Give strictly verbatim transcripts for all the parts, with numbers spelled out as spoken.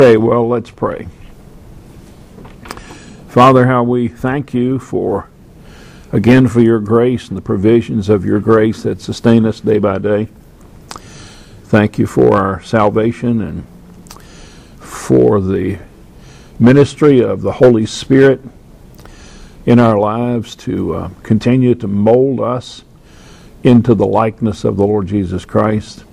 Okay, well, let's pray. Father, how we thank you for, again, for your grace and the provisions of your grace that sustain us day by day. Thank you for our salvation and for the ministry of the Holy Spirit in our lives to uh, continue to mold us into the likeness of the Lord Jesus Christ.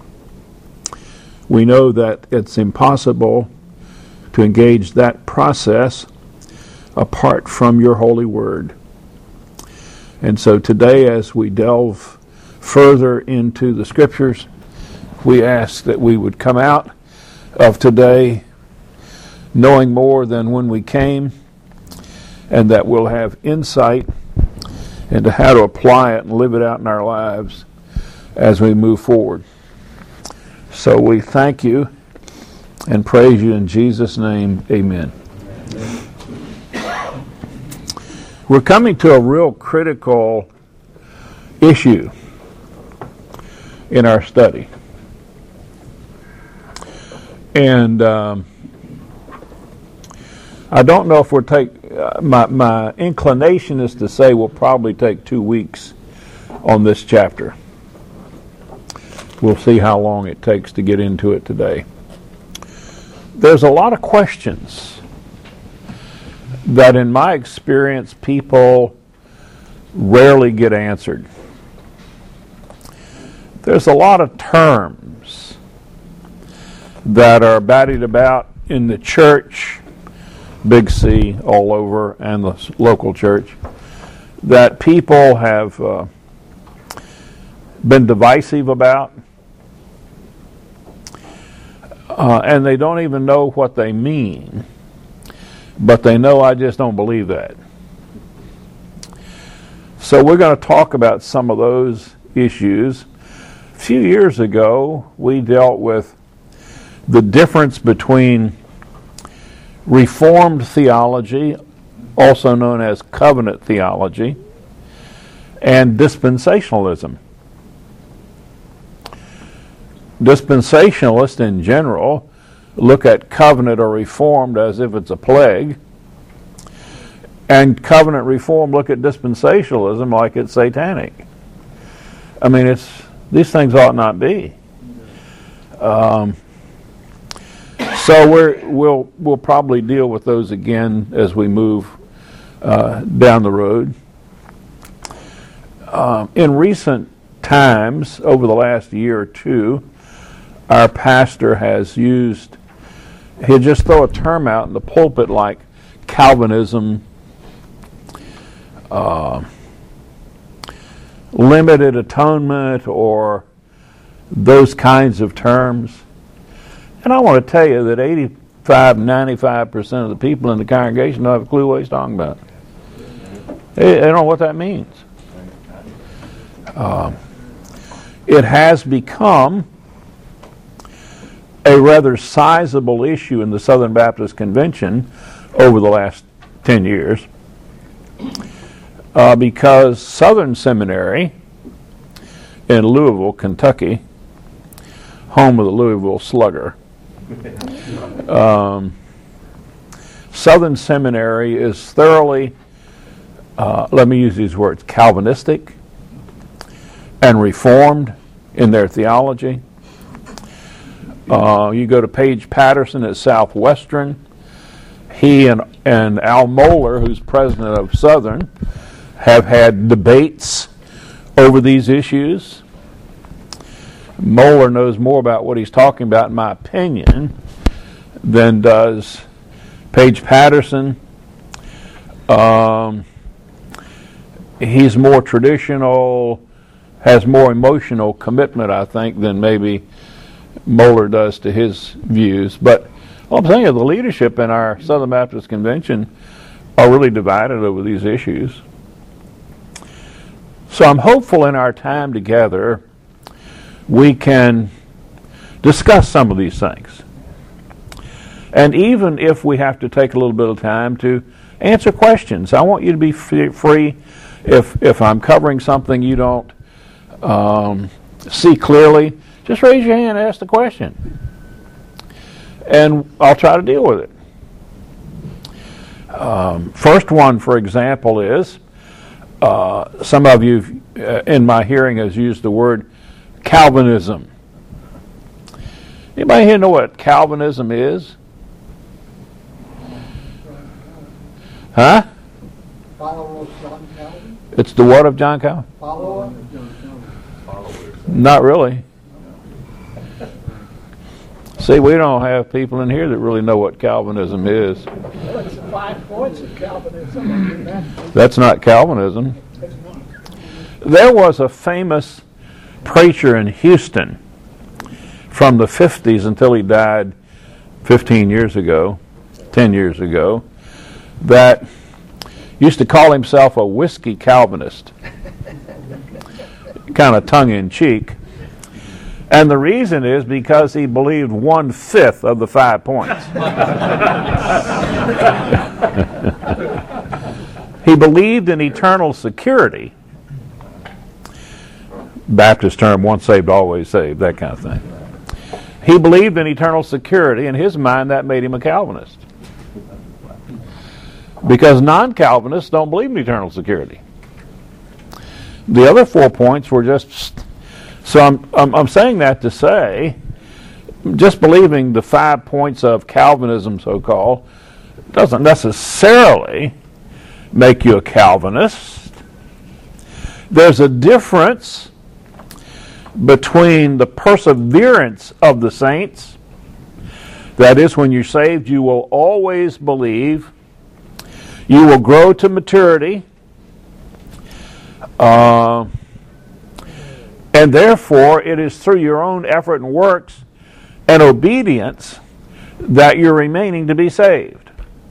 We know that it's impossible to engage that process apart from your holy word. And so today, as we delve further into the scriptures, we ask that we would come out of today knowing more than when we came, and that we'll have insight into how to apply it and live it out in our lives as we move forward. So we thank you and praise you in Jesus' name. Amen. We're coming to a real critical issue in our study. And um, I don't know if we'll take, uh, my, my inclination is to say we'll probably take two weeks on this chapter. We'll see how long it takes to get into it today. There's a lot of questions that, in my experience, people rarely get answered. There's a lot of terms that are bandied about in the church, Big C all over, and the local church, that people have uh, been divisive about. Uh, and they don't even know what they mean, but they know I just don't believe that. So we're going to talk about some of those issues. A few years ago, we dealt with the difference between Reformed theology, also known as covenant theology, and dispensationalism. Dispensationalists in general look at covenant or reformed as if it's a plague, and covenant reform look at dispensationalism like it's satanic. I mean, it's these things ought not be. Um, so we're, we'll we'll probably deal with those again as we move uh, down the road. Um, in recent times, over the last year or two, our pastor has used, he'll just throw a term out in the pulpit like Calvinism, uh, limited atonement, or those kinds of terms. And I want to tell you that eighty-five, ninety-five percent of the people in the congregation don't have a clue what he's talking about. They, they don't know what that means. Uh, it has become a rather sizable issue in the Southern Baptist Convention over the last ten years uh, because Southern Seminary in Louisville, Kentucky, home of the Louisville Slugger, um, Southern Seminary is thoroughly, uh, let me use these words, Calvinistic and Reformed in their theology. Uh, you go to Paige Patterson at Southwestern. He and, and Al Mohler, who's president of Southern, have had debates over these issues. Mohler knows more about what he's talking about, in my opinion, than does Paige Patterson. Um, he's more traditional, has more emotional commitment, I think, than maybe Mohler does to his views. But all I'm saying is the leadership in our Southern Baptist Convention are really divided over these issues. So I'm hopeful in our time together we can discuss some of these things. And even if we have to take a little bit of time to answer questions, I want you to be free. If, if I'm covering something you don't um, see clearly, just raise your hand and ask the question. and I'll try to deal with it. Um, first one, for example, is uh, some of you uh, in my hearing has used the word Calvinism. Anybody here know what Calvinism is? Huh? Follower of John Calvin? It's the what of John Calvin? Follower? Not really. See, we don't have people in here that really know what Calvinism is. Well, it's the five points of Calvinism. That's not Calvinism. There was a famous preacher in Houston from the fifties until he died fifteen years ago, ten years ago, that used to call himself a whiskey Calvinist. Kind of tongue-in-cheek. And the reason is because he believed one-fifth of the five points. He believed in eternal security. Baptist term, once saved, always saved, that kind of thing. He believed in eternal security. In his mind, that made him a Calvinist. Because non-Calvinists don't believe in eternal security. The other four points were just... So I'm, I'm, I'm saying that to say, just believing the five points of Calvinism, so-called, doesn't necessarily make you a Calvinist. There's a difference between the perseverance of the saints. That is, when you're saved, you will always believe. You will grow to maturity. Uh, and therefore, it is through your own effort and works and obedience that you're remaining to be saved.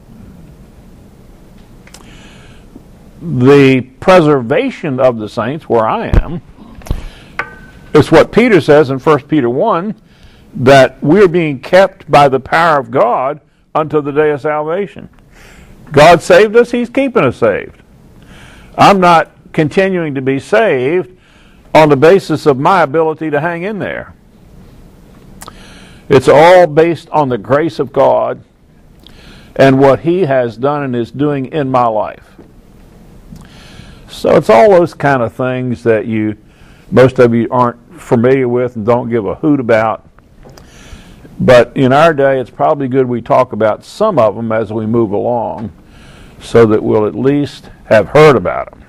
The preservation of the saints, where I am, is what Peter says in First Peter one, that we're being kept by the power of God until the day of salvation. God saved us, He's keeping us saved. I'm not continuing to be saved on the basis of my ability to hang in there. It's all based on the grace of God and what He has done and is doing in my life. So it's all those kind of things that you, most of you aren't familiar with and don't give a hoot about. But in our day, it's probably good we talk about some of them as we move along so that we'll at least have heard about them.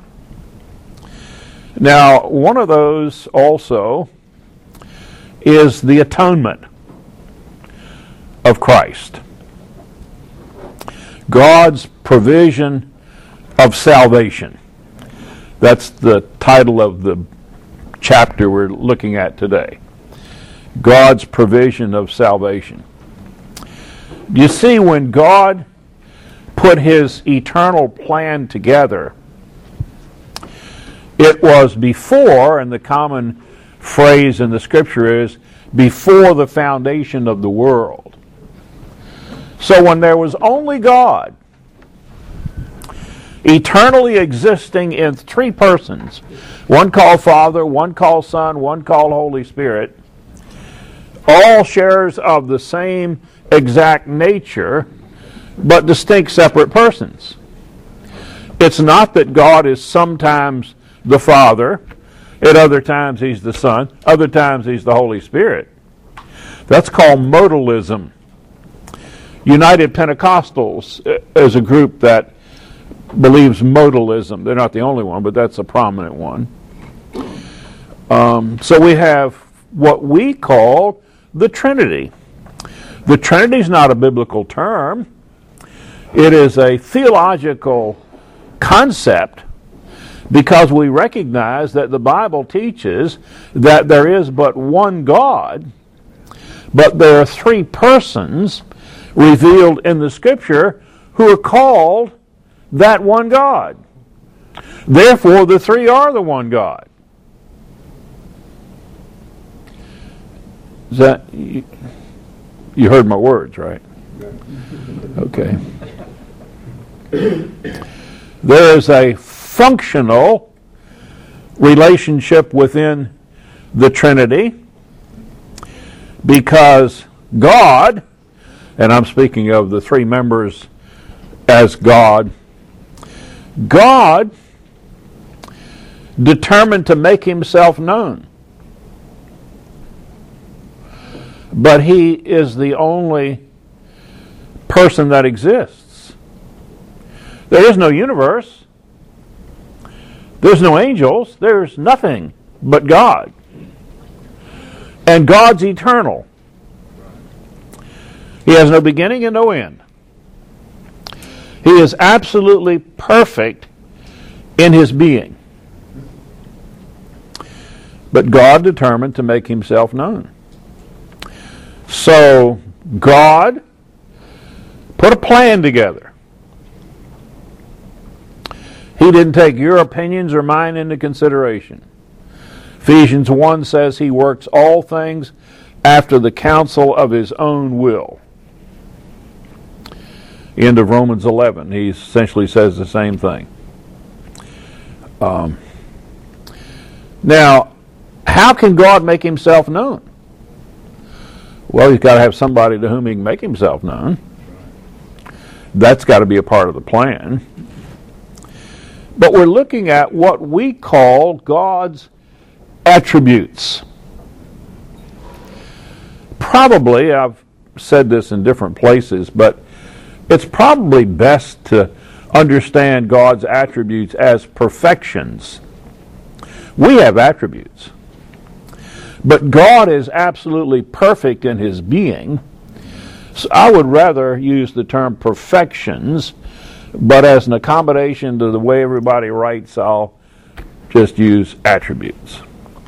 Now, one of those also is the atonement of Christ. God's provision of salvation. That's the title of the chapter we're looking at today. God's provision of salvation. You see, when God put His eternal plan together, it was before, and the common phrase in the Scripture is, before the foundation of the world. So when there was only God, eternally existing in three persons, one called Father, one called Son, one called Holy Spirit, all sharers of the same exact nature, but distinct separate persons. It's not that God is sometimes the Father, at other times He's the Son, other times He's the Holy Spirit. That's called modalism. United Pentecostals is a group that believes modalism. They're not the only one, but that's a prominent one. Um, so we have what we call the Trinity. The Trinity is not a biblical term. It is a theological concept because we recognize that the Bible teaches that there is but one God, but there are three persons revealed in the Scripture who are called that one God. Therefore, the three are the one God. Is that, you, you heard my words, right? Okay. There is a functional relationship within the Trinity because God and I'm speaking of the three members as God, God determined to make himself known. But he is the only person that exists. There is no universe. There's no angels. There's nothing but God. And God's eternal. He has no beginning and no end. He is absolutely perfect in his being. But God determined to make himself known. So God put a plan together. He didn't take your opinions or mine into consideration. Ephesians one says he works all things after the counsel of his own will. End of Romans eleven, he essentially says the same thing. Um, now, how can God make himself known? Well, he's got to have somebody to whom he can make himself known. That's got to be a part of the plan. But we're looking at what we call God's attributes. Probably, I've said this in different places, but it's probably best to understand God's attributes as perfections. We have attributes. But God is absolutely perfect in his being. So I would rather use the term perfections, but as an accommodation to the way everybody writes, I'll just use attributes.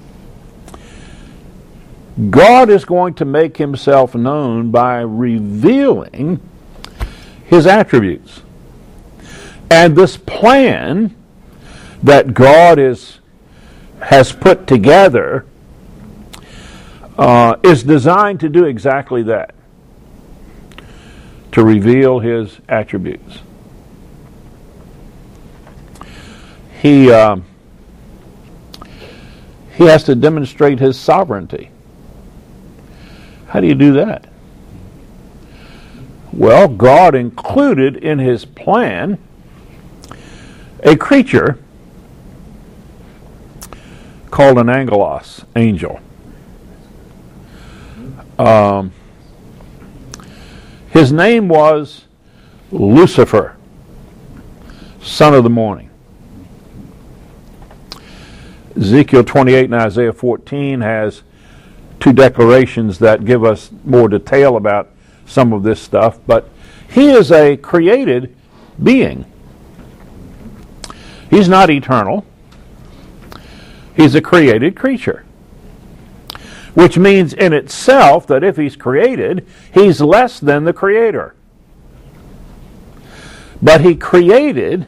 God is going to make himself known by revealing his attributes. And this plan that God is, has put together uh, is designed to do exactly that. To reveal his attributes. He, uh, he has to demonstrate his sovereignty. How do you do that? Well, God included in his plan a creature called an angelos, angel. Um, his name was Lucifer, son of the morning. Ezekiel twenty-eight and Isaiah fourteen has two declarations that give us more detail about some of this stuff, but he is a created being. He's not eternal. He's a created creature. Which means in itself that if he's created, he's less than the creator. But he created,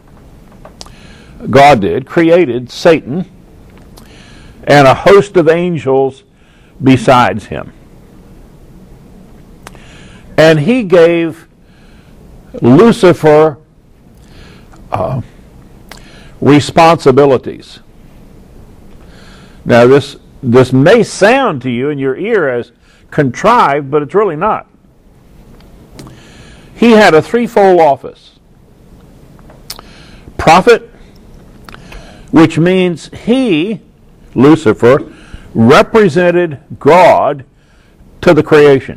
God did, created Satan and a host of angels besides him. And he gave Lucifer uh, responsibilities. Now this this may sound to you in your ear as contrived, but it's really not. He had a threefold office. Prophet, which means he, Lucifer, represented God to the creation.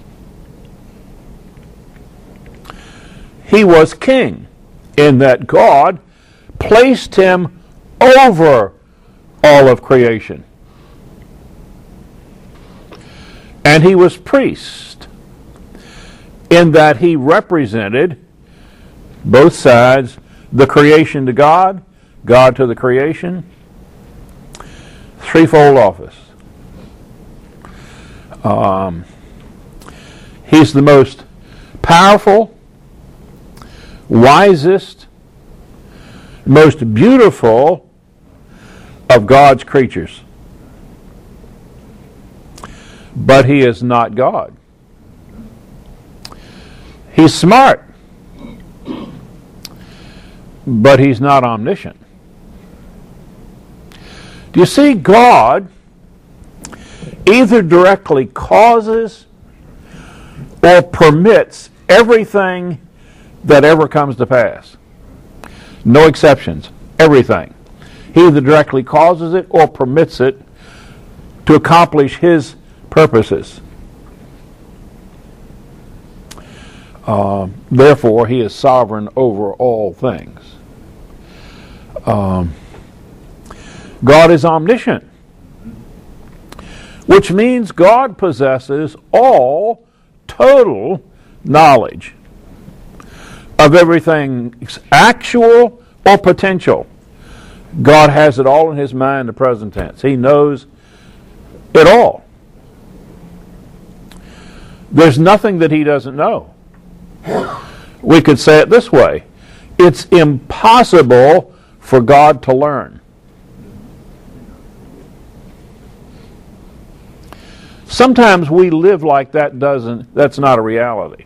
He was king, in that God placed him over all of creation. And he was priest, in that he represented both sides, the creation to God, God to the creation. Threefold office. Um, he's the most powerful, wisest, most beautiful of God's creatures. But he is not God. He's smart, but he's not omniscient. Do you see, God either directly causes or permits everything that ever comes to pass. No exceptions. Everything. He either directly causes it or permits it to accomplish his purposes. Uh, therefore, he is sovereign over all things. Um, God is omniscient, which means God possesses all total knowledge of everything actual or potential. God has it all in his mind in the present tense. He knows it all. There's nothing that he doesn't know. We could say it this way: it's impossible for God to learn. Sometimes we live like that doesn't, that's not a reality.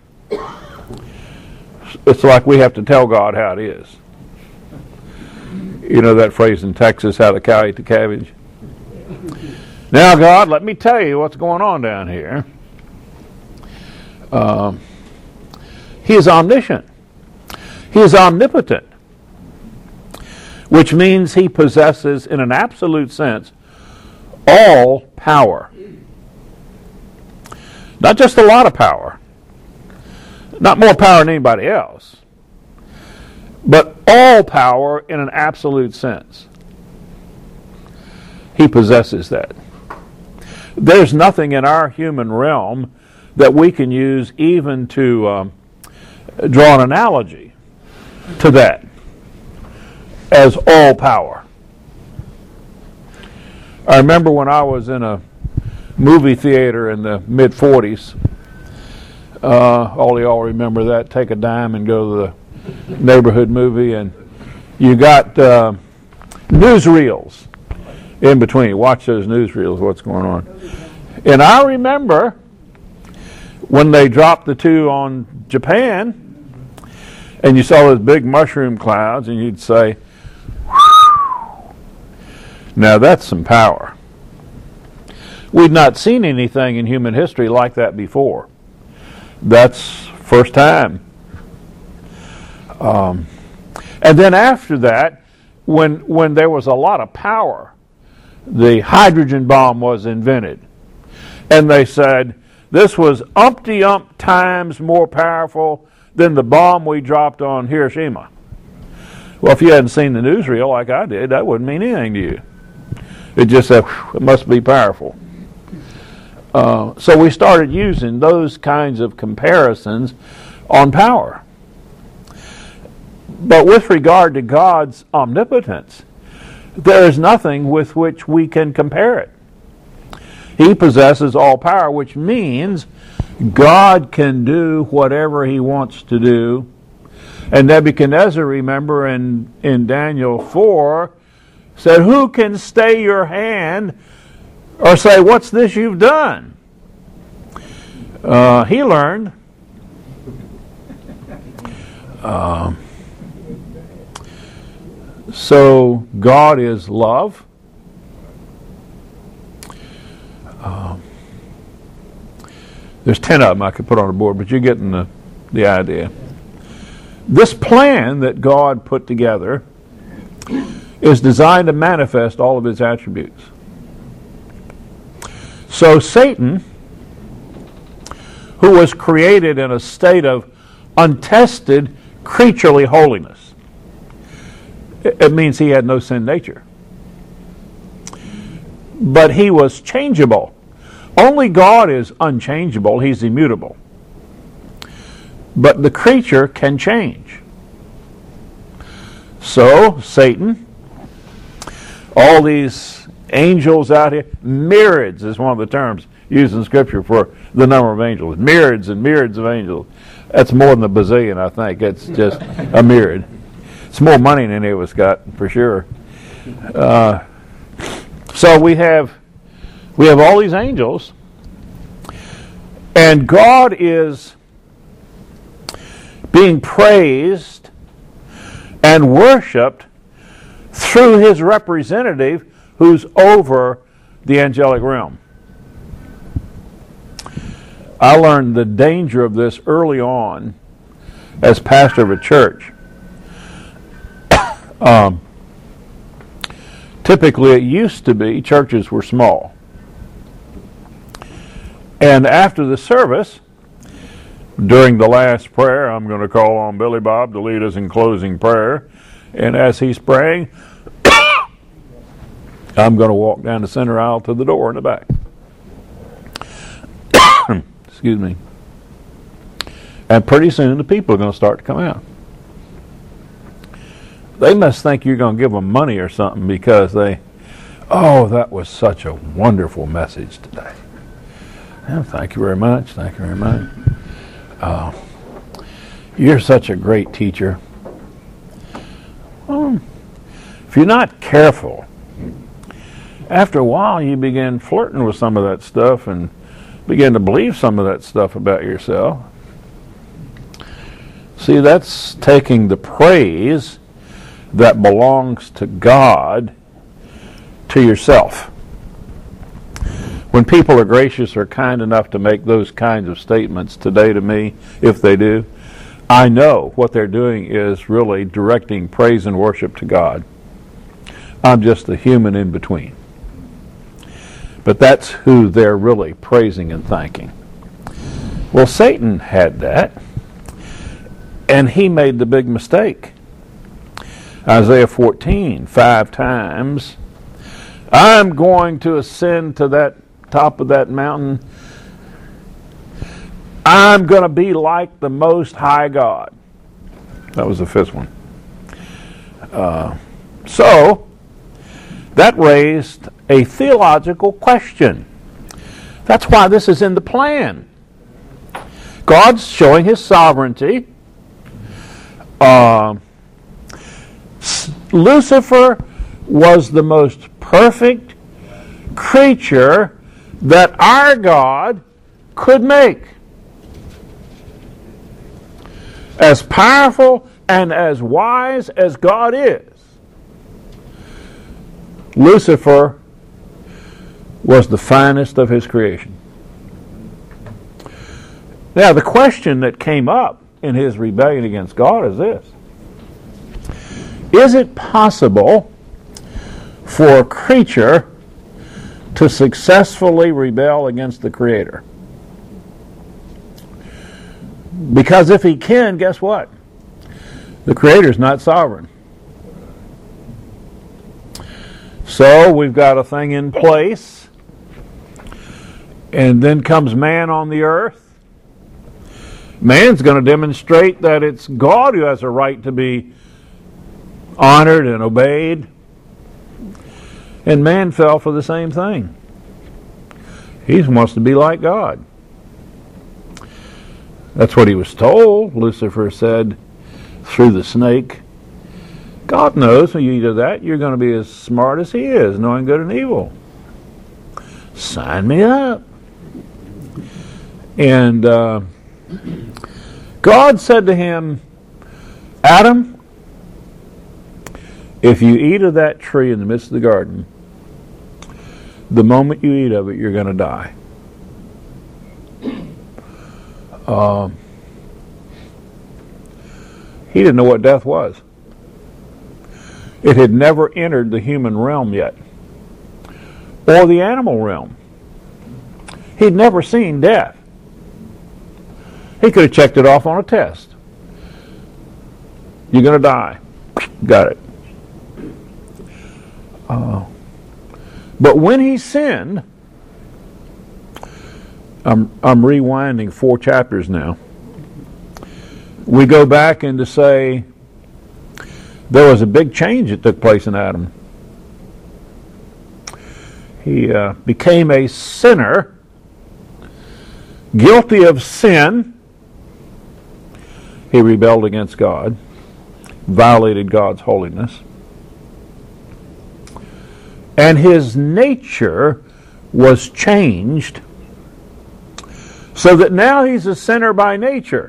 It's like we have to tell God how it is. You know that phrase in Texas, how the cow ate the cabbage? Now, God, let me tell you what's going on down here. Um, he is omniscient. He is omnipotent, which means he possesses, in an absolute sense, all power. Not just a lot of power, not more power than anybody else, but all power in an absolute sense. He possesses that. There's nothing in our human realm that we can use even to um, draw an analogy to that as all power. I remember when I was in a movie theater in the mid forties. Uh, all of y'all remember that. Take a dime and go to the neighborhood movie, and you got uh, newsreels in between. Watch those newsreels, what's going on. And I remember when they dropped the two on Japan, and you saw those big mushroom clouds, and you'd say, "Whew, now that's some power." We'd not seen anything in human history like that before. That's first time. Um, and then after that, when when there was a lot of power, the hydrogen bomb was invented. And they said, this was umpty-ump times more powerful than the bomb we dropped on Hiroshima. Well, if you hadn't seen the newsreel like I did, that wouldn't mean anything to you. It just said, it must be powerful. Uh, so we started using those kinds of comparisons on power. But with regard to God's omnipotence, there is nothing with which we can compare it. He possesses all power, which means God can do whatever he wants to do. And Nebuchadnezzar, remember in, in Daniel four, said, who can stay your hand or say, what's this you've done? Uh, he learned. Um, so God is love. Um, there's ten of them I could put on the board, but you're getting the, the idea. This plan that God put together is designed to manifest all of his attributes. So Satan, who was created in a state of untested creaturely holiness, it means he had no sin nature. But he was changeable. Only God is unchangeable. He's immutable. But the creature can change. So, Satan, all these angels out here, myriads is one of the terms used in Scripture for the number of angels. Myriads and myriads of angels. That's more than a bazillion, I think. It's just a myriad. It's more money than any of us got, for sure. Uh, so we have we have all these angels, and God is being praised and worshipped through his representative who's over the angelic realm. I learned the danger of this early on as pastor of a church. um, typically, it used to be churches were small. And after the service, during the last prayer, I'm going to call on Billy Bob to lead us in closing prayer. And as he's praying, I'm going to walk down the center aisle to the door in the back. Excuse me. And pretty soon the people are going to start to come out. They must think you're going to give them money or something because they, oh, that was such a wonderful message today. Well, thank you very much. Thank you very much. Uh, you're such a great teacher. Well, if you're not careful, after a while you begin flirting with some of that stuff and begin to believe some of that stuff about yourself. See, that's taking the praise that belongs to God to yourself. When people are gracious or kind enough to make those kinds of statements today to me, if they do, I know what they're doing is really directing praise and worship to God. I'm just a human in between. But that's who they're really praising and thanking. Well, Satan had that, and he made the big mistake. Isaiah fourteen, five times, I'm going to ascend to that top of that mountain. I'm going to be like the Most High God. That was the fifth one. Uh, so, that raised a theological question. That's why this is in the plan. God's showing his sovereignty. Uh, Lucifer was the most perfect creature that our God could make. As powerful and as wise as God is, Lucifer was the finest of his creation. Now, the question that came up in his rebellion against God is this: is it possible for a creature to successfully rebel against the Creator? Because if he can, guess what? The Creator's not sovereign. So we've got a thing in place, and then comes man on the earth. Man's going to demonstrate that it's God who has a right to be honored and obeyed. And man fell for the same thing. He wants to be like God. That's what he was told. Lucifer said through the snake, God knows when you eat of that, you're going to be as smart as he is, knowing good and evil. Sign me up. And uh, God said to him, Adam, if you eat of that tree in the midst of the garden, the moment you eat of it, you're going to die. Um, he didn't know what death was. It had never entered the human realm yet, or the animal realm. He'd never seen death. He could have checked it off on a test. You're going to die. Got it. Uh, but when he sinned, I'm, I'm rewinding four chapters now. We go back and to say there was a big change that took place in Adam. He uh, became a sinner, guilty of sin. He rebelled against God, violated God's holiness. And his nature was changed so that now he's a sinner by nature.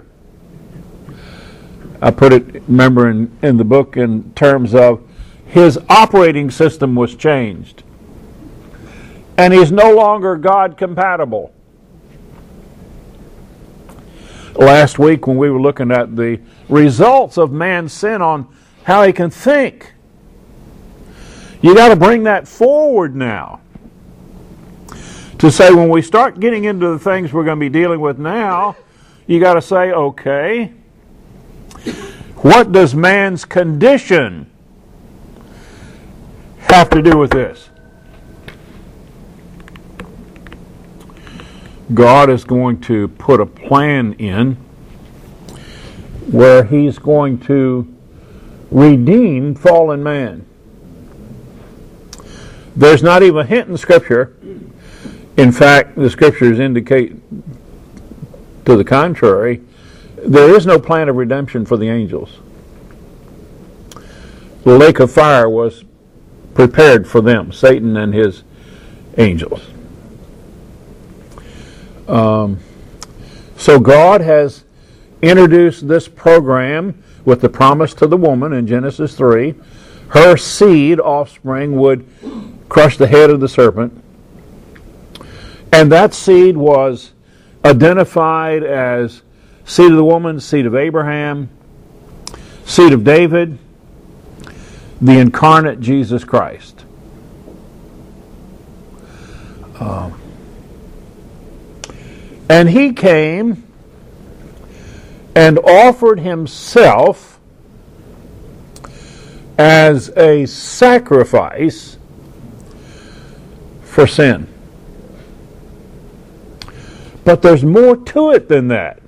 I put it, remember, in, in the book in terms of his operating system was changed. And he's no longer God compatible. last week when we were looking at the results of man's sin on how he can think. You got to bring that forward now. To say when we start getting into the things we're going to be dealing with now, you got to say, okay, what does man's condition have to do with this? God is going to put a plan in where He's going to redeem fallen man. There's not even a hint in Scripture. In fact, the Scriptures indicate to the contrary. There is no plan of redemption for the angels. The lake of fire was prepared for them, Satan and his angels. Um, so God has introduced this program with the promise to the woman in Genesis three. Her seed, offspring, would crush the head of the serpent. And that seed was identified as seed of the woman, seed of Abraham, seed of David, the incarnate Jesus Christ. Um, and He came and offered Himself as a sacrifice for sin. But there's more to it than that.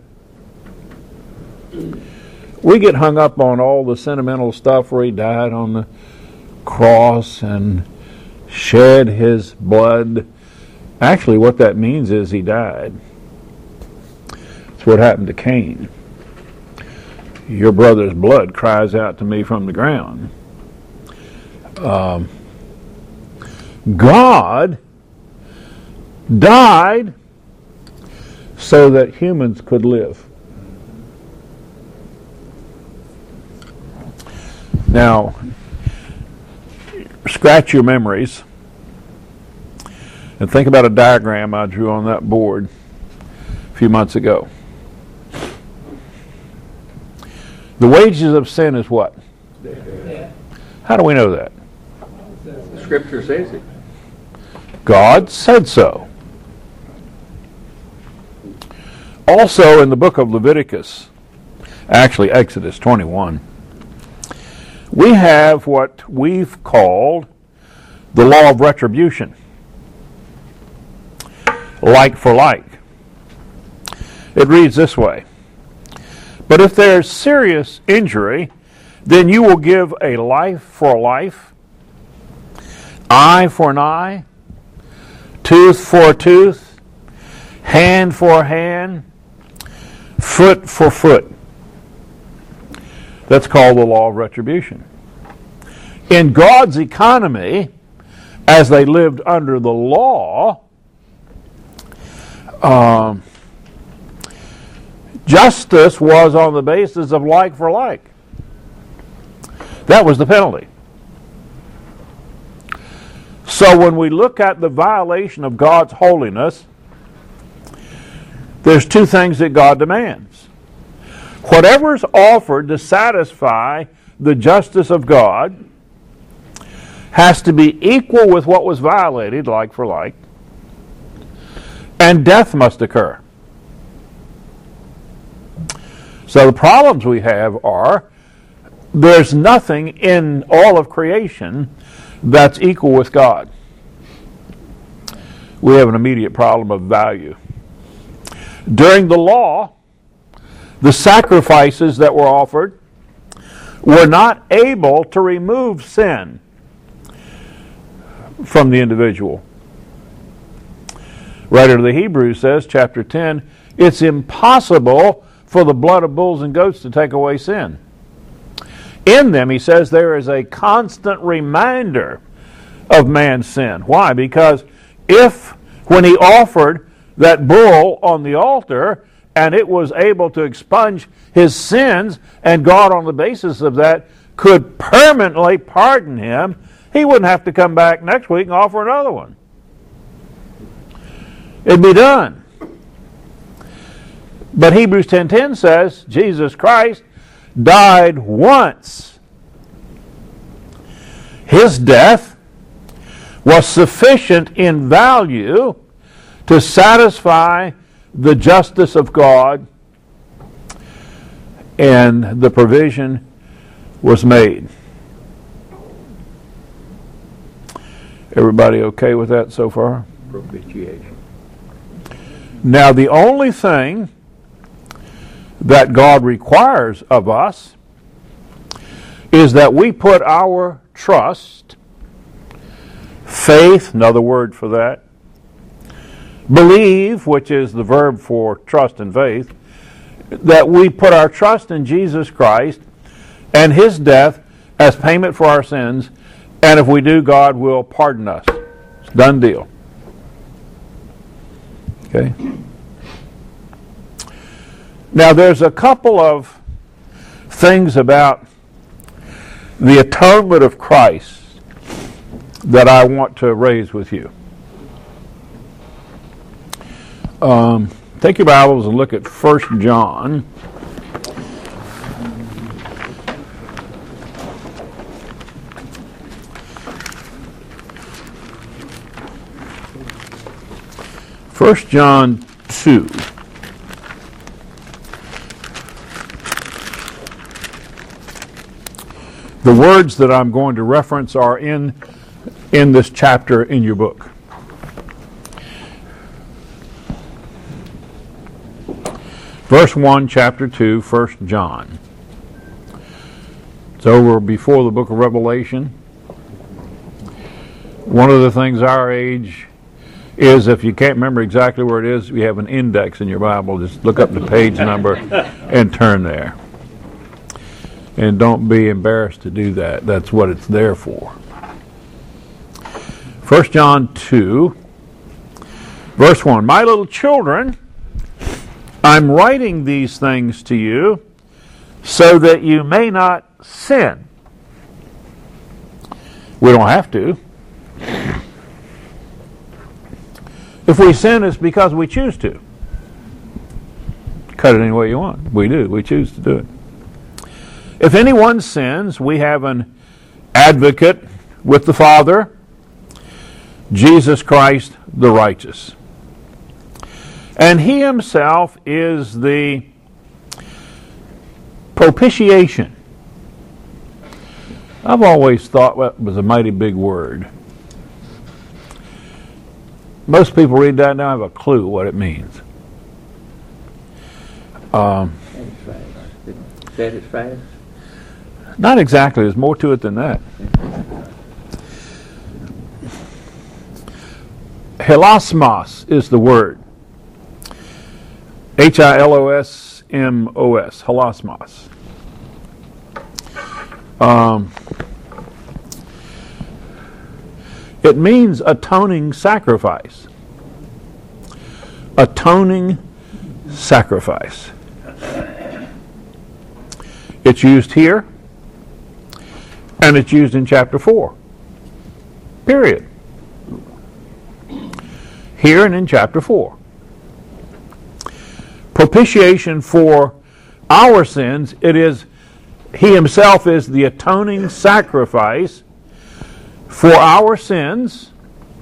We get hung up on all the sentimental stuff where He died on the cross and shed His blood. Actually, what that means is He died. That's what happened to Cain. Your brother's blood cries out to me from the ground. Um, God died so that humans could live. Now, scratch your memories and think about a diagram I drew on that board a few months ago. The wages of sin is what? Yeah. How do we know that? Scripture says it. God said so. Also in the book of Leviticus, actually Exodus twenty-one, we have what we've called the law of retribution. Like for like. It reads this way. But if there is serious injury, then you will give a life for a life, eye for an eye, tooth for a tooth, hand for a hand, foot for foot. That's called the law of retribution. In God's economy, as they lived under the law, um, justice was on the basis of like for like. That was the penalty. So when we look at the violation of God's holiness, there's two things that God demands. Whatever's offered to satisfy the justice of God has to be equal with what was violated, like for like, and death must occur. So the problems we have are there's nothing in all of creation that's equal with God. We have an immediate problem of value. During the law, the sacrifices that were offered were not able to remove sin from the individual. Writer to the Hebrews says, chapter ten, it's impossible for the blood of bulls and goats to take away sin. In them, he says, there is a constant reminder of man's sin. Why? Because if, when he offered that bull on the altar, and it was able to expunge his sins, and God on the basis of that could permanently pardon him, he wouldn't have to come back next week and offer another one. It'd be done. But Hebrews ten ten says Jesus Christ died once. His death was sufficient in value to satisfy the justice of God, and the provision was made. Everybody okay with that so far? Propitiation. Now, the only thing that God requires of us is that we put our trust, faith, another word for that, believe, which is the verb for trust and faith, that we put our trust in Jesus Christ and His death as payment for our sins, and if we do, God will pardon us. It's a done deal. Okay? Now, there's a couple of things about the atonement of Christ that I want to raise with you. Um, take your Bibles and look at First John. First John two. The words that I'm going to reference are in, in this chapter in your book. Verse one, chapter two, First John. It's over before the book of Revelation. One of the things our age is, if you can't remember exactly where it is, you have an index in your Bible. Just look up the page number and turn there. And don't be embarrassed to do that. That's what it's there for. First John two, verse one. My little children, I'm writing these things to you so that you may not sin. We don't have to. If we sin, it's because we choose to. Cut it any way you want. We do. We choose to do it. If anyone sins, we have an advocate with the Father, Jesus Christ the righteous. And He Himself is the propitiation. I've always thought that was a mighty big word. Most people read that and don't have a clue what it means. Um, Satisfied? Not exactly. There's more to it than that. Hilasmos is the word. H I L O S M O S. Hilasmos. Um, it means atoning sacrifice. Atoning sacrifice. It's used here, and it's used in chapter four. Period. Here and in chapter four. Propitiation for our sins, it is, He Himself is the atoning sacrifice for our sins,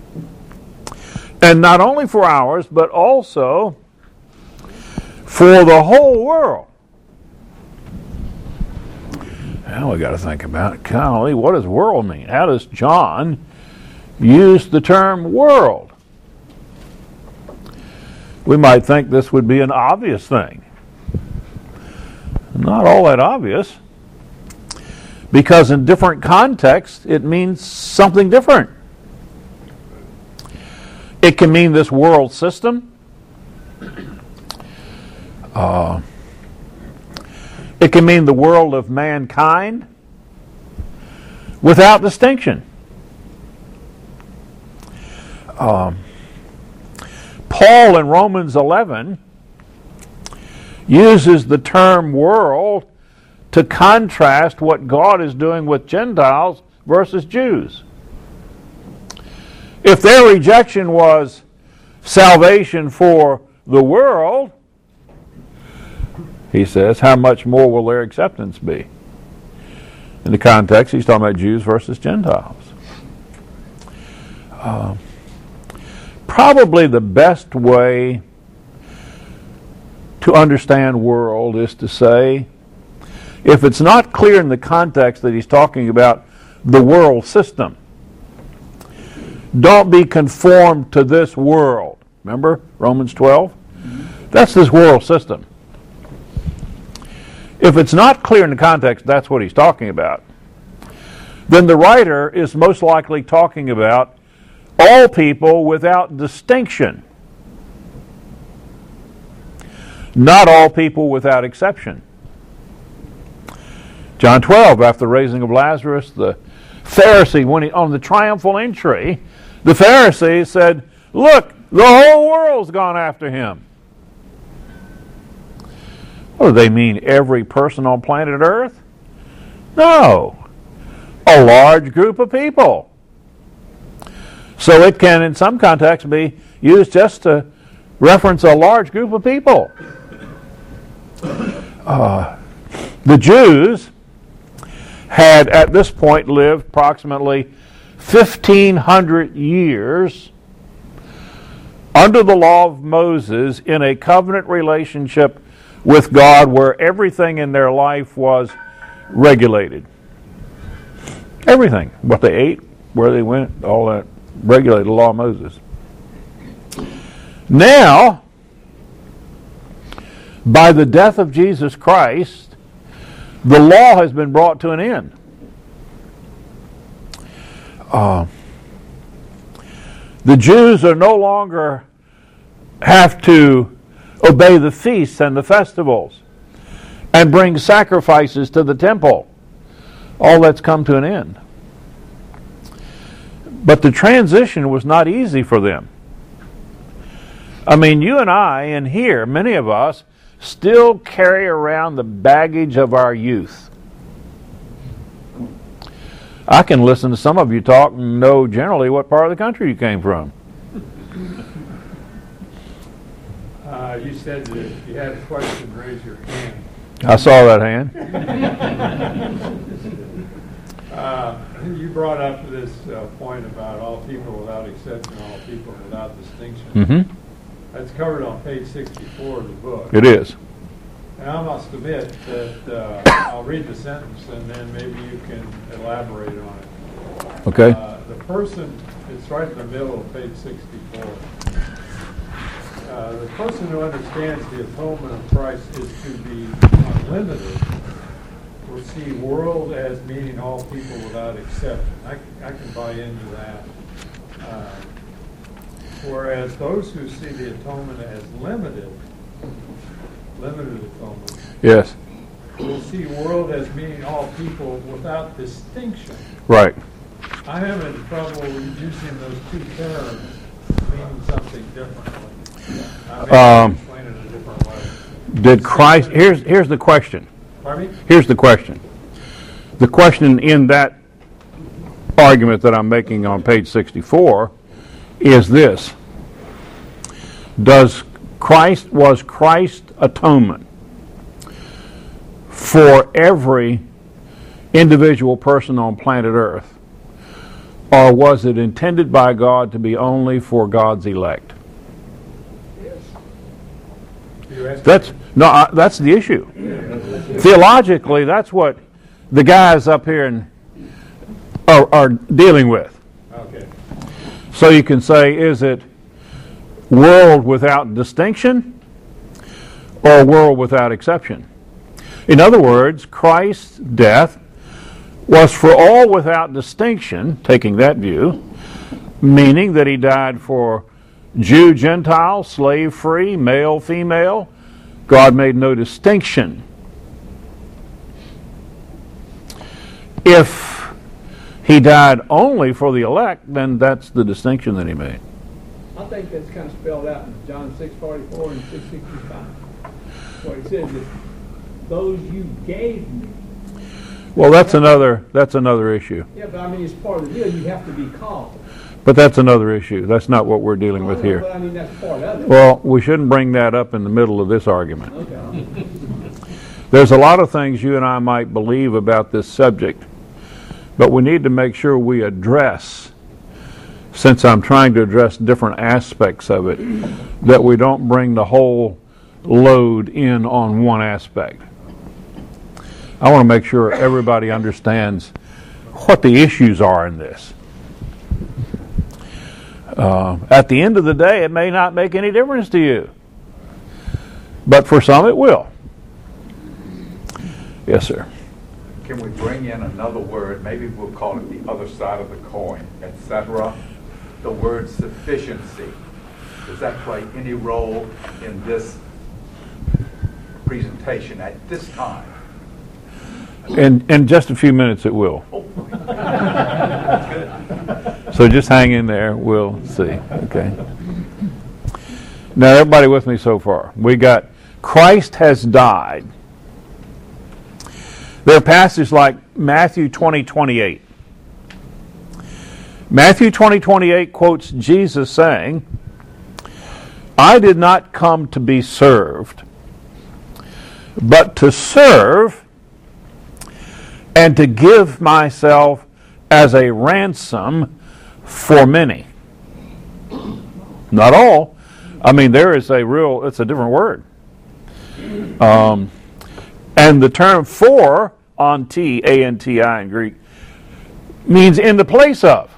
and not only for ours, but also for the whole world. Now we got to think about it. Golly, what does world mean? How does John use the term world? We might think this would be an obvious thing. Not all that obvious, because in different contexts it means something different. It can mean this world system. Uh, it can mean the world of mankind without distinction. Um, Paul in Romans eleven uses the term world to contrast what God is doing with Gentiles versus Jews. If their rejection was salvation for the world, he says, how much more will their acceptance be? In the context, he's talking about Jews versus Gentiles. Uh, probably the best way to understand world is to say, if it's not clear in the context that he's talking about the world system, don't be conformed to this world. Remember Romans twelve? That's this world system. If it's not clear in the context that's what he's talking about, then the writer is most likely talking about all people without distinction, not all people without exception. John twelve, after the raising of Lazarus, the Pharisee, when he, on the triumphal entry, the Pharisee said, look, the whole world's gone after him. What do they mean, every person on planet Earth? No. A large group of people. So it can, in some contexts, be used just to reference a large group of people. Uh, the Jews had, at this point, lived approximately fifteen hundred years under the law of Moses in a covenant relationship with God where everything in their life was regulated. Everything. What they ate, where they went, all that regulated the law of Moses. Now, by the death of Jesus Christ, the law has been brought to an end. Uh, the Jews are no longer have to obey the feasts and the festivals and bring sacrifices to the temple. All that's come to an end. But the transition was not easy for them. I mean, you and I, and here, many of us, still carry around the baggage of our youth. I can listen to some of you talk and know generally what part of the country you came from. Uh, you said that if you had a question, raise your hand. I saw that hand. uh, you brought up this uh, point about all people without exception, all people without distinction. Mm-hmm. That's covered on page sixty-four of the book. It is. And I must admit that uh, I'll read the sentence and then maybe you can elaborate on it. Okay. Uh, the person, it's right in the middle of page sixty-four. Uh, the person who understands the atonement of Christ is to be unlimited will see world as meaning all people without exception. I, I can buy into that. Uh, whereas those who see the atonement as limited, limited atonement, yes, will see world as meaning all people without distinction. Right. I'm having trouble using those two terms meaning something differently. I may Um, explain it a different way. Did Christ, here's, here's the question. Pardon me? Here's the question. The question in that argument that I'm making on page sixty-four is this. Does Christ, was Christ's atonement for every individual person on planet Earth, or was it intended by God to be only for God's elect? That's no. Uh, that's the issue. Theologically, that's what the guys up here in, are, are dealing with. Okay. So you can say, is it world without distinction or world without exception? In other words, Christ's death was for all without distinction, taking that view, meaning that he died for Jew, Gentile, slave free, male, female. God made no distinction. If he died only for the elect, then that's the distinction that he made. I think that's kind of spelled out in John six forty-four and six sixty-five. Where he says that those you gave me. Well, that's another that's another issue. Yeah, but I mean, it's part of the deal. You have to be called. But that's another issue. That's not what we're dealing with here. But I mean, that's part of it. Well, we shouldn't bring that up in the middle of this argument. Okay. There's a lot of things you and I might believe about this subject, but we need to make sure we address, since I'm trying to address different aspects of it, that we don't bring the whole load in on one aspect. I want to make sure everybody understands what the issues are in this. Uh, at the end of the day, it may not make any difference to you, but for some it will. Yes, sir. Can we bring in another word? Maybe we'll call it the other side of the coin, et cetera. The word sufficiency. Does that play any role in this presentation at this time? In, in just a few minutes it will. Oh. That's good. So just hang in there. We'll see. Okay. Now, everybody with me so far? We got Christ has died. There are passages like Matthew twenty, twenty-eight. Matthew twenty, twenty-eight quotes Jesus saying, I did not come to be served, but to serve and to give myself as a ransom for many. Not all. I mean, there is a real, it's a different word. Um, and the term for, anti, A N T I in Greek, means in the place of.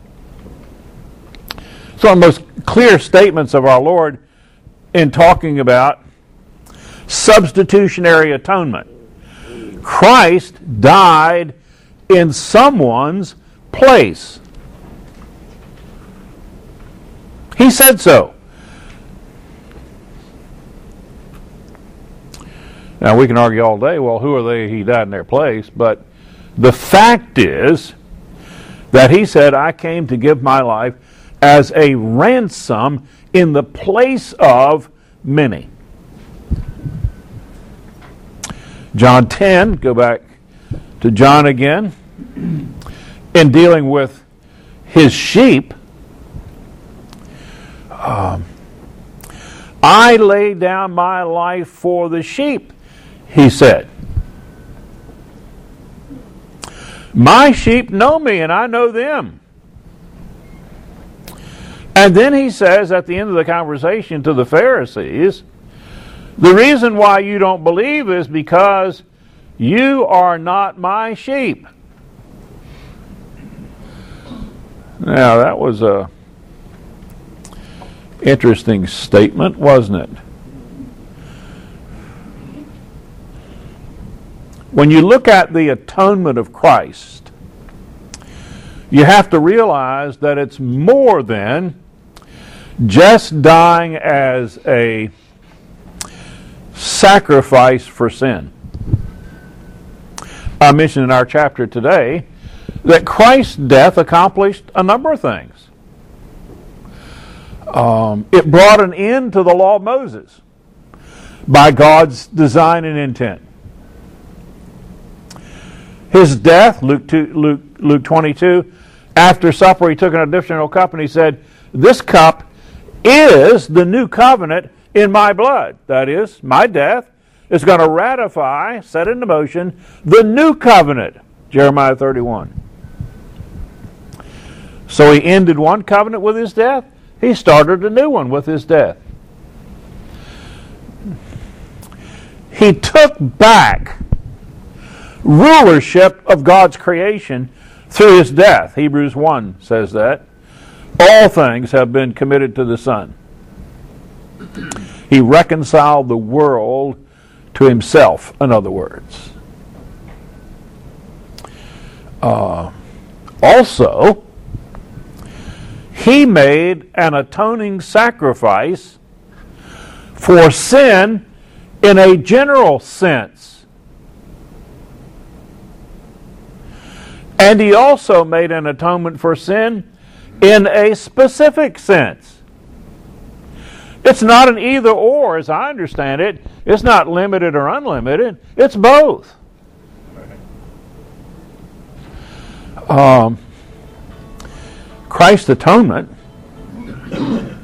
So one of the most clear statements of our Lord in talking about substitutionary atonement. Christ died in someone's place. He said so. Now, we can argue all day, well, who are they he died in their place? But the fact is that he said, I came to give my life as a ransom in the place of many. John ten, go back to John again, in dealing with his sheep. Um, I lay down my life for the sheep, he said. My sheep know me and I know them. And then he says at the end of the conversation to the Pharisees, the reason why you don't believe is because you are not my sheep. Now, that was a interesting statement, wasn't it? When you look at the atonement of Christ, you have to realize that it's more than just dying as a sacrifice for sin. I mentioned in our chapter today that Christ's death accomplished a number of things. Um, it brought an end to the law of Moses by God's design and intent. His death, Luke two, Luke, Luke twenty-two, after supper he took an additional cup and he said, this cup is the new covenant in my blood. That is, my death is going to ratify, set into motion, the new covenant. Jeremiah thirty-one. So he ended one covenant with his death. He started a new one with his death. He took back rulership of God's creation through his death. Hebrews one says that. All things have been committed to the Son. He reconciled the world to himself, in other words. Uh, also, he made an atoning sacrifice for sin in a general sense. And he also made an atonement for sin in a specific sense. It's not an either or, as I understand it. It's not limited or unlimited. It's both. Um, Christ's atonement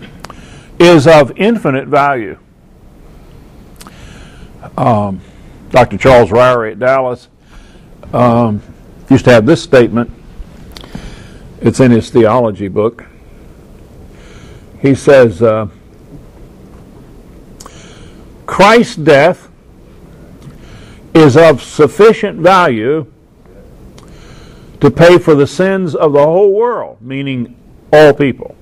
is of infinite value. Um, Doctor Charles Ryrie at Dallas um, used to have this statement. It's in his theology book. He says, uh, Christ's death is of sufficient value to pay for the sins of the whole world, meaning all people.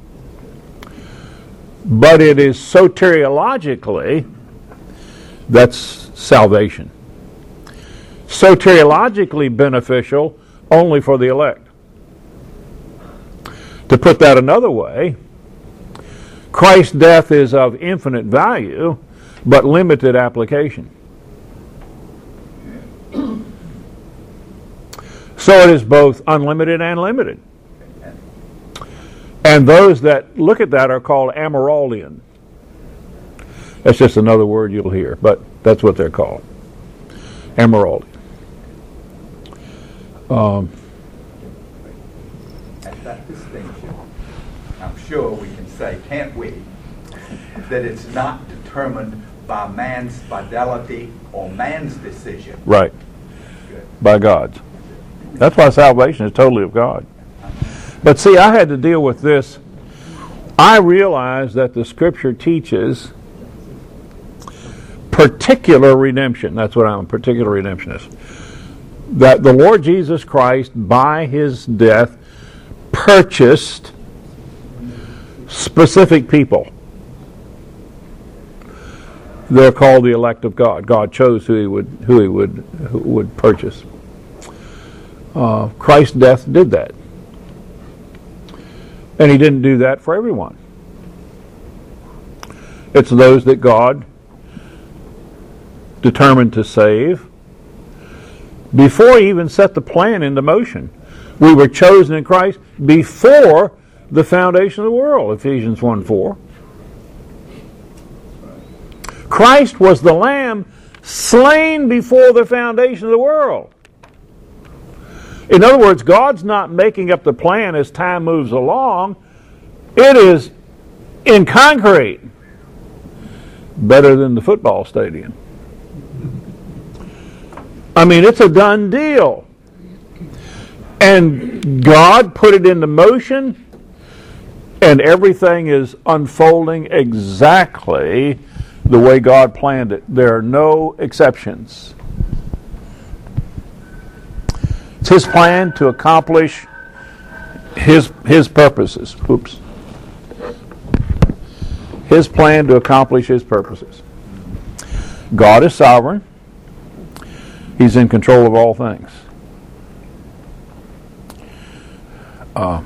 But it is soteriologically, that's salvation, soteriologically beneficial only for the elect. To put that another way, Christ's death is of infinite value, but limited application. So it is both unlimited and limited. And those that look at that are called Amyraldian. That's just another word you'll hear, but that's what they're called. Amyraldian. Um, At that distinction, I'm sure we can say, can't we, that it's not determined by man's fidelity or man's decision. right. Good. By God's. That's why salvation is totally of God. But see, I had to deal with this. I realized that the Scripture teaches particular redemption. That's what I'm a particular redemptionist. That the Lord Jesus Christ, by His death, purchased specific people. They're called the elect of God. God chose who He would who He would who would purchase. Uh, Christ's death did that. And He didn't do that for everyone. It's those that God determined to save before He even set the plan into motion. We were chosen in Christ before the foundation of the world, Ephesians one four. Christ was the Lamb slain before the foundation of the world. In other words, God's not making up the plan as time moves along. It is in concrete. Better than the football stadium. I mean, it's a done deal. And God put it into motion, and everything is unfolding exactly the way God planned it. There are no exceptions. It's His plan to accomplish His His purposes. Oops. His plan to accomplish His purposes. God is sovereign. He's in control of all things. Uh,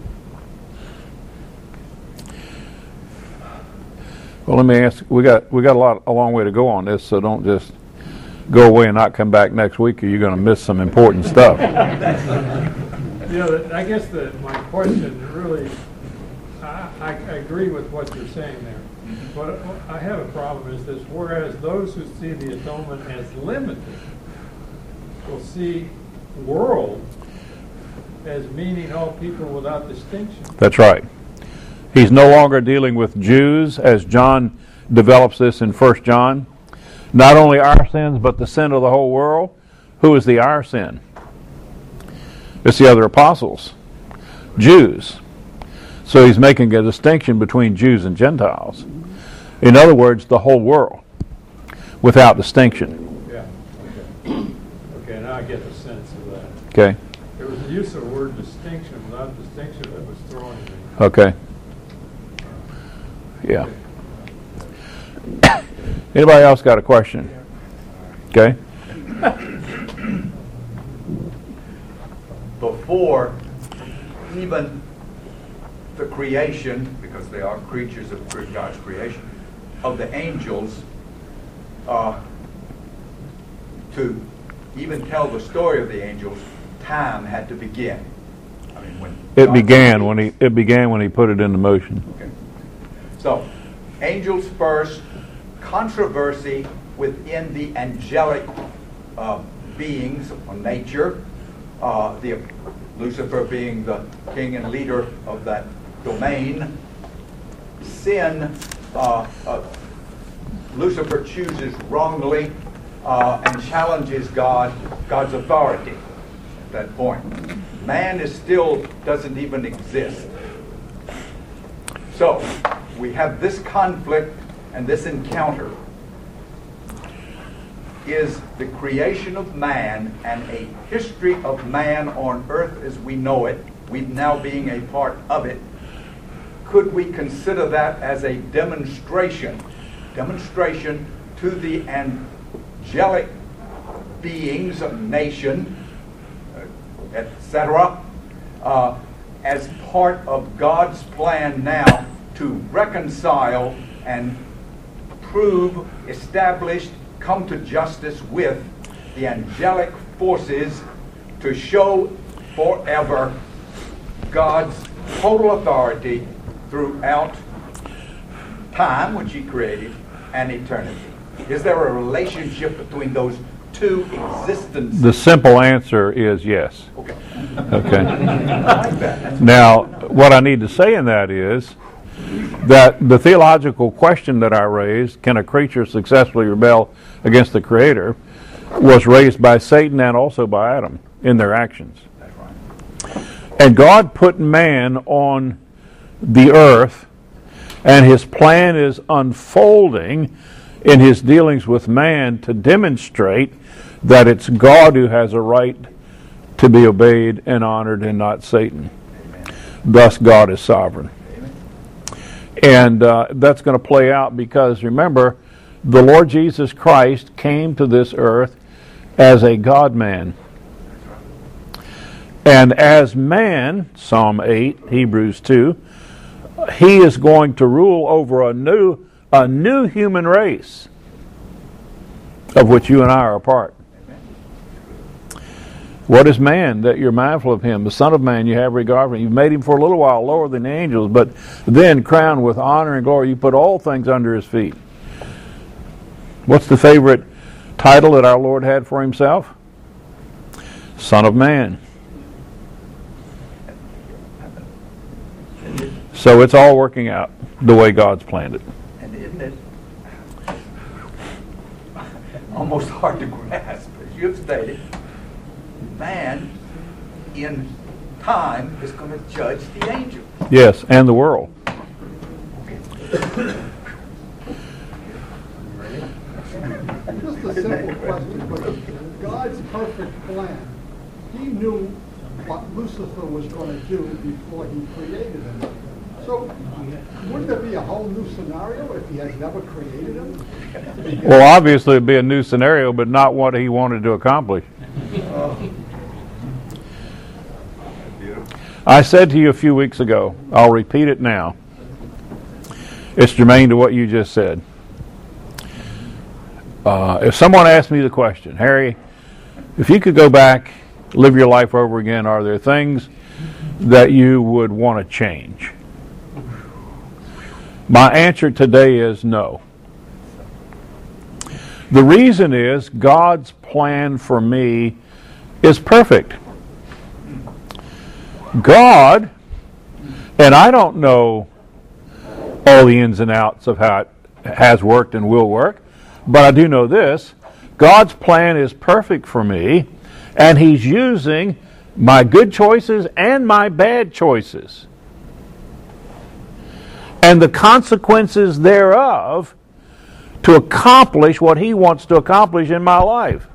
well, let me ask. We got we got a lot a long way to go on this, so don't just go away and not come back next week, or you're going to miss some important stuff. You know, I guess that my question really, I, I agree with what you're saying there. But I have a problem is this, whereas those who see the atonement as limited will see world as meaning all people without distinction. That's right. He's no longer dealing with Jews, as John develops this in First John. Not only our sins, but the sin of the whole world. Who is the our sin? It's the other apostles, Jews. So he's making a distinction between Jews and Gentiles. In other words, the whole world, without distinction. Yeah. Okay. Okay, now I get the sense of that. Okay. There was the use of the word distinction without distinction that was thrown in me. Okay. Yeah. Anybody else got a question? Okay. Before even the creation, because they are creatures of God's creation, of the angels, uh, to even tell the story of the angels, time had to begin. I mean, when It God began when he creates- it began when he put it into motion. Okay. So, angels first, controversy within the angelic uh, beings or nature, uh, the Lucifer being the king and leader of that domain. Sin, uh, uh, Lucifer chooses wrongly uh, and challenges God, God's authority at that point. Man is still doesn't even exist. So we have this conflict and this encounter. Is the creation of man and a history of man on earth as we know it, we now being a part of it, could we consider that as a demonstration, demonstration to the angelic beings of nation, et cetera, uh, as part of God's plan now to reconcile and prove, establish, come to justice with the angelic forces to show forever God's total authority throughout time, which He created, and eternity. Is there a relationship between those two existences? The simple answer is yes. Okay. Okay. I like that. Now, what I need to say in that is that the theological question that I raised, can a creature successfully rebel against the Creator, was raised by Satan and also by Adam in their actions. That's right. And God put man on the earth, and His plan is unfolding in His dealings with man to demonstrate that it's God who has a right to be obeyed and honored and not Satan. Amen. Thus God is sovereign. Amen. And uh, that's going to play out because, remember, the Lord Jesus Christ came to this earth as a God-man. And as man, Psalm eight, Hebrews two, He is going to rule over a new, a new human race, of which you and I are a part. What is man that you're mindful of him? The Son of Man you have regard for him. You've made him for a little while lower than the angels, but then crowned with honor and glory, you put all things under his feet. What's the favorite title that our Lord had for himself? Son of Man. So it's all working out the way God's planned it. And isn't it almost hard to grasp, as you've stated, man in time is going to judge the angels. Yes, and the world. Just a simple question, but God's perfect plan, He knew what Lucifer was going to do before He created him. So, wouldn't there be a whole new scenario if He has never created him? Well, obviously it'd be a new scenario, but not what He wanted to accomplish. I said to you a few weeks ago, I'll repeat it now. It's germane to what you just said. Uh, if someone asked me the question, Harry, if you could go back, live your life over again, are there things that you would want to change? My answer today is no. The reason is God's plan for me is perfect. God, and I don't know all the ins and outs of how it has worked and will work, but I do know this: God's plan is perfect for me, and He's using my good choices and my bad choices, and the consequences thereof, to accomplish what He wants to accomplish in my life.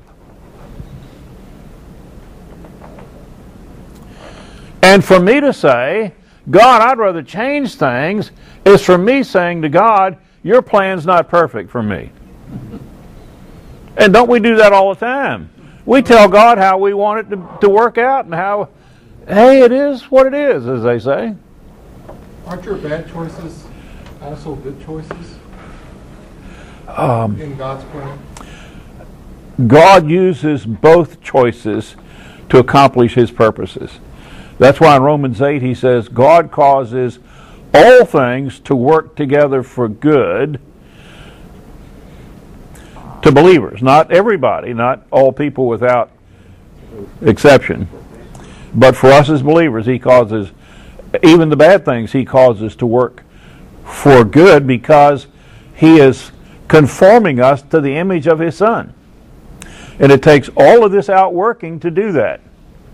And for me to say, God, I'd rather change things, is for me saying to God, your plan's not perfect for me. And don't we do that all the time? We tell God how we want it to, to work out and how, hey, it is what it is, as they say. Aren't your bad choices also good choices Um, in God's plan? God uses both choices to accomplish His purposes. That's why in Romans eight He says, God causes all things to work together for good to believers. Not everybody, not all people without exception. But for us as believers, He causes, even the bad things He causes to work for good, because He is conforming us to the image of His Son. And it takes all of this outworking to do that.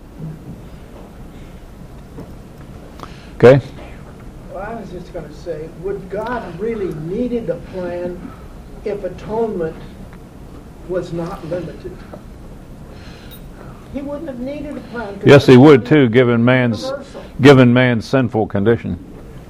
Okay? Well, I was just going to say, would God really needed a plan if atonement was not limited? He wouldn't have needed a plan. Yes, he would too, given man's Universal. given man's sinful condition.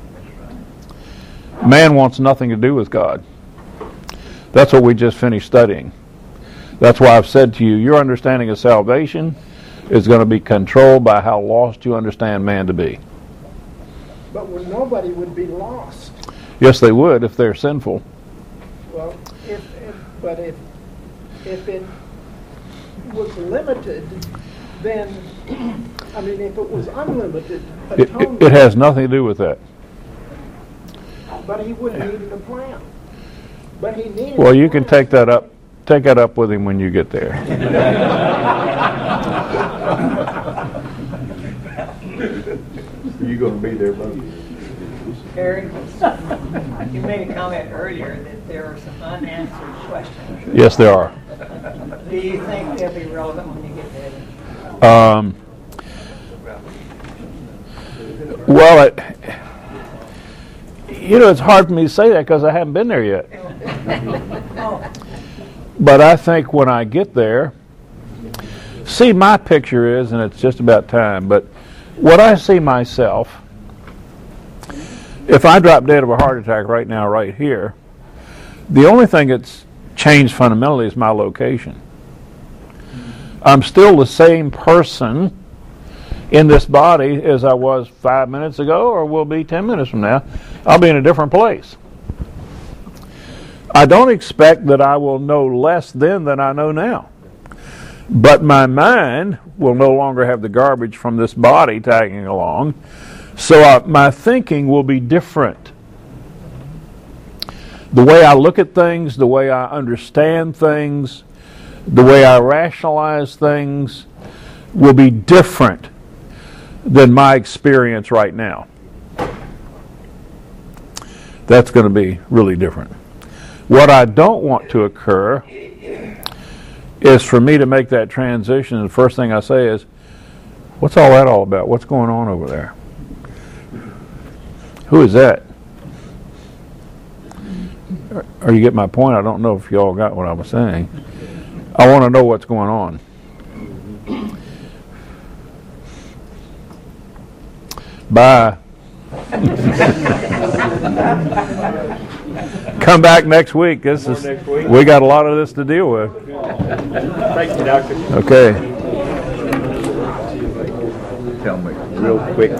Man wants nothing to do with God. That's what we just finished studying. That's why I've said to you, your understanding of salvation is going to be controlled by how lost you understand man to be. But when nobody would be lost. Yes, they would if they're sinful. Well, if, if but if if it was limited, then I mean, if it was unlimited It, it, atonement, it has nothing to do with that. but he wouldn't need a plan. But he needed. Well, a you can plan. take that up. Take that up with him when you get there. You gonna be there, buddy? Eric, you made a comment earlier that there are some unanswered questions. Yes, there are. Do you think they'll be relevant when you get to heaven? Um, well, it, you know, it's hard for me to say that because I haven't been there yet. Oh, But I think when I get there, see, my picture is, and it's just about time, but what I see myself, if I drop dead of a heart attack right now, right here, the only thing that's changed fundamentally is my location. I'm still the same person in this body as I was five minutes ago or will be ten minutes from now. I'll be in a different place. I don't expect that I will know less then than I know now. But my mind will no longer have the garbage from this body tagging along. So uh, my thinking will be different. The way I look at things, the way I understand things, the way I rationalize things will be different than my experience right now. That's going to be really different. What I don't want to occur is for me to make that transition, and the first thing I say is, what's all that all about? What's going on over there? Who is that? Or you get my point? I don't know if you all got what I was saying. I want to know what's going on. Bye. Come back next week. This is next week? we got a lot of this to deal with. Thank you, Doctor. Okay. Tell me real quick.